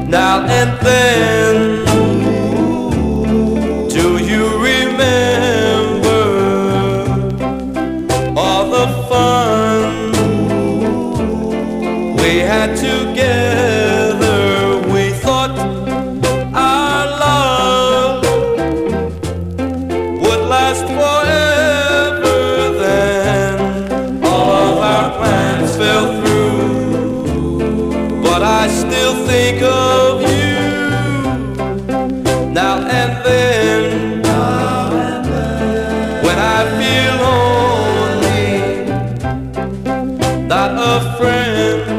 Now and then, do you remember all the fun we had together? We thought our love would last forever. Then all of our plans fell through, but I still think of you now and then. When I feel lonely, not a friend